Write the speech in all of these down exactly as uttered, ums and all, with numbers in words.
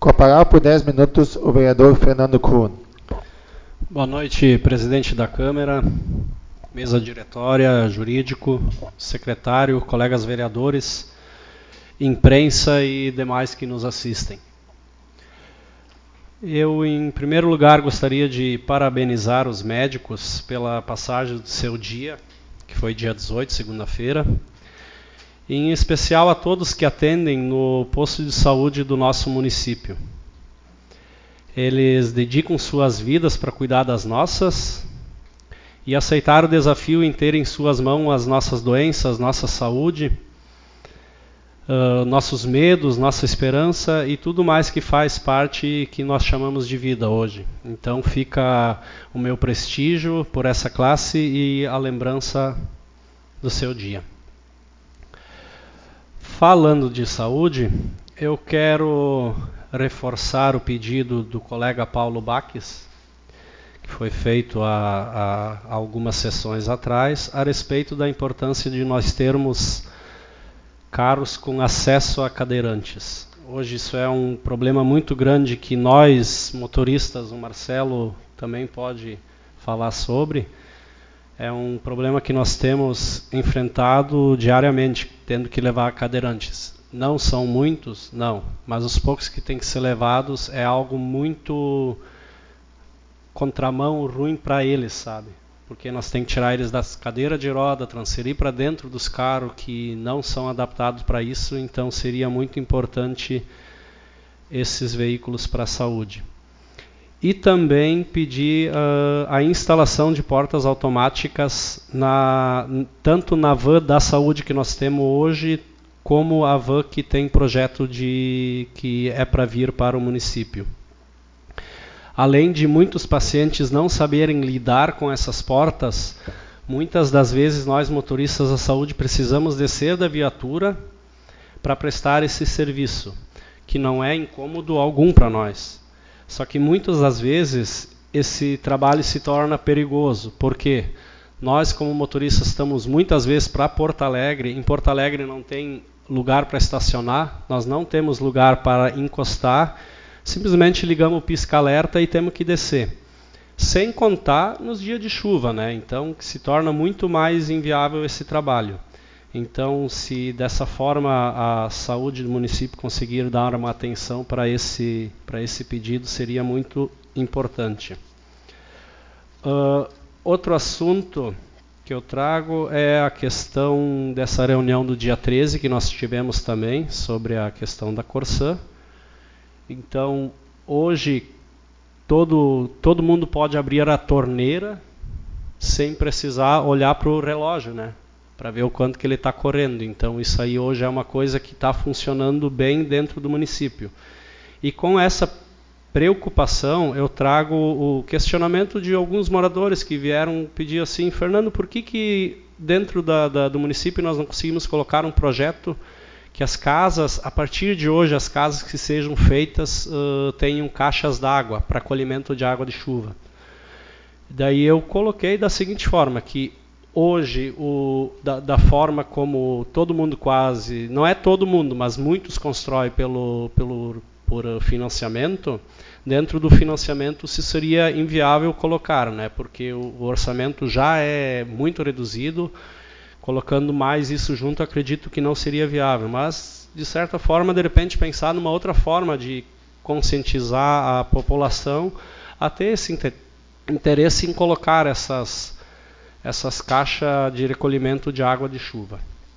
Com a palavra por dez minutos, o vereador Fernando Kuhn. Boa noite, presidente da Câmara, mesa diretória, jurídico, secretário, colegas vereadores, imprensa e demais que nos assistem. Eu, em primeiro lugar, gostaria de parabenizar os médicos pela passagem do seu dia, que foi dia dezoito, segunda-feira, e em especial a todos que atendem no posto de saúde do nosso município. Eles dedicam suas vidas para cuidar das nossas e aceitar o desafio em ter em suas mãos as nossas doenças, nossa saúde, uh, nossos medos, nossa esperança e tudo mais que faz parte que nós chamamos de vida hoje. Então fica o meu prestígio por essa classe e a lembrança do seu dia. Falando de saúde, eu quero reforçar o pedido do colega Paulo Baques, que foi feito há, há algumas sessões atrás, a respeito da importância de nós termos carros com acesso a cadeirantes. Hoje isso é um problema muito grande que nós, motoristas, o Marcelo também pode falar sobre, é um problema que nós temos enfrentado diariamente, tendo que levar cadeirantes. Não são muitos? Não. Mas os poucos que têm que ser levados é algo muito contramão, ruim para eles, sabe? Porque nós temos que tirar eles das cadeiras de roda, transferir para dentro dos carros que não são adaptados para isso, então seria muito importante esses veículos para a saúde. E também pedir uh, a instalação de portas automáticas na, tanto na van da saúde que nós temos hoje, como a van que tem projeto de que é para vir para o município. Além de muitos pacientes não saberem lidar com essas portas, muitas das vezes nós motoristas da saúde precisamos descer da viatura para prestar esse serviço, que não é incômodo algum para nós. Só que muitas das vezes esse trabalho se torna perigoso, porque nós como motoristas estamos muitas vezes para Porto Alegre, em Porto Alegre não tem lugar para estacionar, nós não temos lugar para encostar, simplesmente ligamos o pisca-alerta e temos que descer. Sem contar nos dias de chuva, né? Então se torna muito mais inviável esse trabalho. Então, se dessa forma a saúde do município conseguir dar uma atenção para esse, para esse pedido, seria muito importante. Uh, outro assunto que eu trago é a questão dessa reunião do dia treze, que nós tivemos também, sobre a questão da Corsã. Então, hoje, todo, todo mundo pode abrir a torneira sem precisar olhar para o relógio, né? Para ver o quanto que ele está correndo. Então isso aí hoje é uma coisa que está funcionando bem dentro do município. E com essa preocupação eu trago o questionamento de alguns moradores que vieram pedir assim: Fernando, por que que dentro da, da, do município nós não conseguimos colocar um projeto que as casas, a partir de hoje, as casas que sejam feitas uh, tenham caixas d'água para acolhimento de água de chuva? Daí eu coloquei da seguinte forma, que hoje, o, da, da forma como todo mundo quase, não é todo mundo, mas muitos constroem pelo, pelo, por financiamento, dentro do financiamento se seria inviável colocar, né? Porque o, o orçamento já é muito reduzido, colocando mais isso junto, acredito que não seria viável, mas de certa forma, de repente, pensar numa outra forma de conscientizar a população a ter esse interesse em colocar essas essas caixas de recolhimento de água de chuva.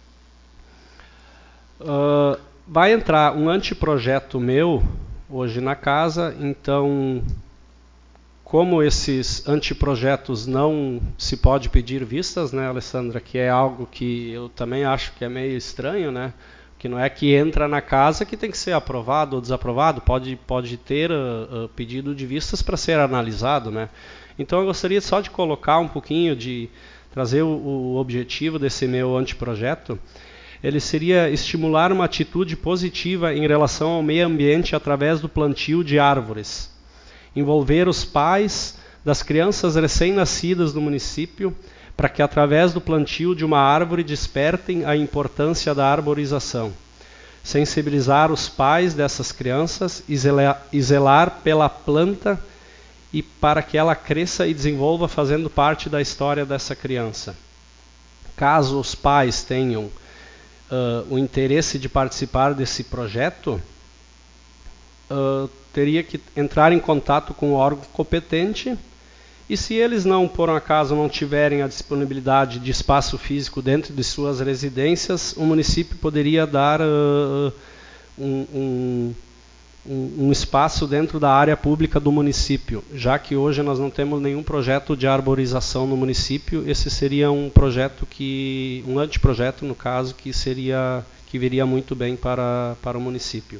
Uh, vai entrar um anteprojeto meu hoje na casa, então, como esses anteprojetos não se pode pedir vistas, né, Alessandra, que é algo que eu também acho que é meio estranho, né, que não é que entra na casa que tem que ser aprovado ou desaprovado, pode, pode ter uh, uh, pedido de vistas para ser analisado, né. Então eu gostaria só de colocar um pouquinho, de trazer o, o objetivo desse meu anteprojeto. Ele seria estimular uma atitude positiva em relação ao meio ambiente através do plantio de árvores. Envolver os pais das crianças recém-nascidas do município para que através do plantio de uma árvore despertem a importância da arborização. sensibilizar os pais dessas crianças e zelar, e zelar pela planta e para que ela cresça e desenvolva fazendo parte da história dessa criança. Caso os pais tenham uh, o interesse de participar desse projeto, uh, teria que entrar em contato com o órgão competente, e se eles não, por um acaso, não tiverem a disponibilidade de espaço físico dentro de suas residências, o município poderia dar uh, um, um, um espaço dentro da área pública do município. Já que hoje nós não temos nenhum projeto de arborização no município, esse seria um projeto que, um anteprojeto no caso, que seria, que viria muito bem para, para o município.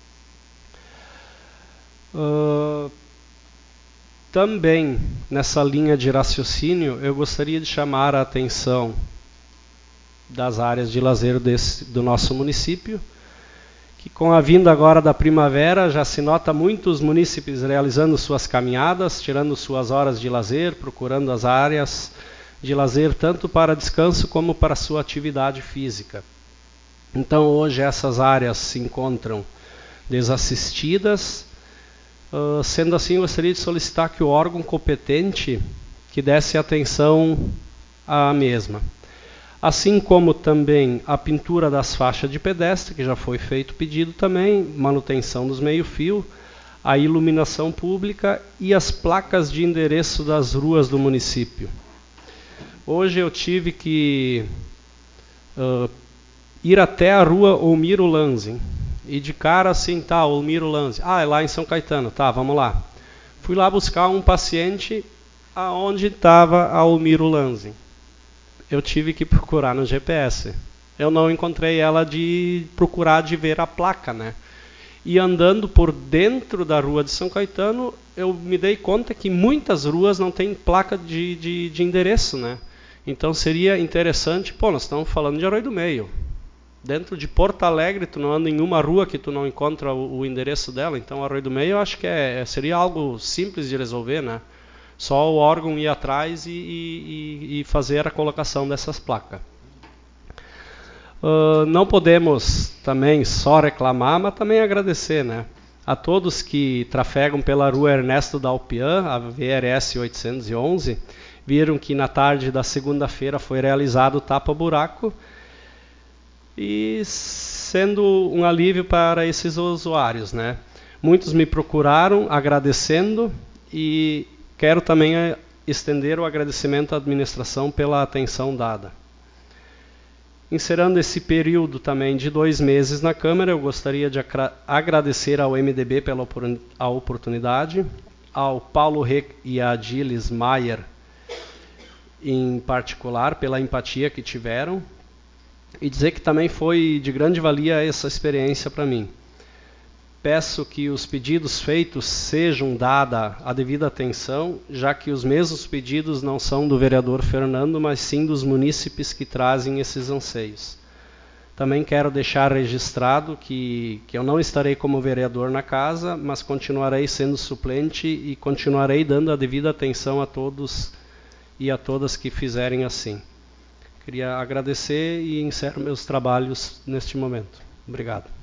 Uh, também nessa linha de raciocínio, eu gostaria de chamar a atenção das áreas de lazer desse, do nosso município, que com a vinda agora da primavera já se nota muitos munícipes realizando suas caminhadas, tirando suas horas de lazer, procurando as áreas de lazer tanto para descanso como para sua atividade física. Então hoje essas áreas se encontram desassistidas. Uh, sendo assim, eu gostaria de solicitar que o órgão competente que desse atenção à mesma. Assim como também a pintura das faixas de pedestre, que já foi feito pedido também, manutenção dos meio-fio, a iluminação pública e as placas de endereço das ruas do município. Hoje eu tive que uh, ir até a rua Olmiro Lanzi. E de cara assim, tá, Olmiro Lanzi. Ah, é lá em São Caetano. Tá, vamos lá. Fui lá buscar um paciente aonde estava a Olmiro Lanzi. Eu tive que procurar no G P S. Eu não encontrei ela de procurar de ver a placa, né? E andando por dentro da rua de São Caetano, eu me dei conta que muitas ruas não têm placa de, de, de endereço, né? Então seria interessante, pô, nós estamos falando de Arroio do Meio. Dentro de Porto Alegre, tu não anda em uma rua que tu não encontra o, o endereço dela. Então, Arroio do Meio, eu acho que é, seria algo simples de resolver, né? Só o órgão ir atrás e, e, e fazer a colocação dessas placas. Uh, não podemos também só reclamar, mas também agradecer, né? A todos que trafegam pela rua Ernesto Dalpian, a V R S oitocentos e onze, viram que na tarde da segunda-feira foi realizado o tapa-buraco, e sendo um alívio para esses usuários, né? Muitos me procuraram agradecendo e quero também estender o agradecimento à administração pela atenção dada. Encerrando esse período também de dois meses na Câmara, eu gostaria de agradecer ao M D B pela a oportunidade, ao Paulo Rec e a Gilles Maier, em particular, pela empatia que tiveram, e dizer que também foi de grande valia essa experiência para mim. Peço que os pedidos feitos sejam dada a devida atenção, já que os mesmos pedidos não são do vereador Fernando, mas sim dos munícipes que trazem esses anseios. Também quero deixar registrado que, que eu não estarei como vereador na casa, mas continuarei sendo suplente e continuarei dando a devida atenção a todos e a todas que fizerem assim. Queria agradecer e encerro meus trabalhos neste momento. Obrigado.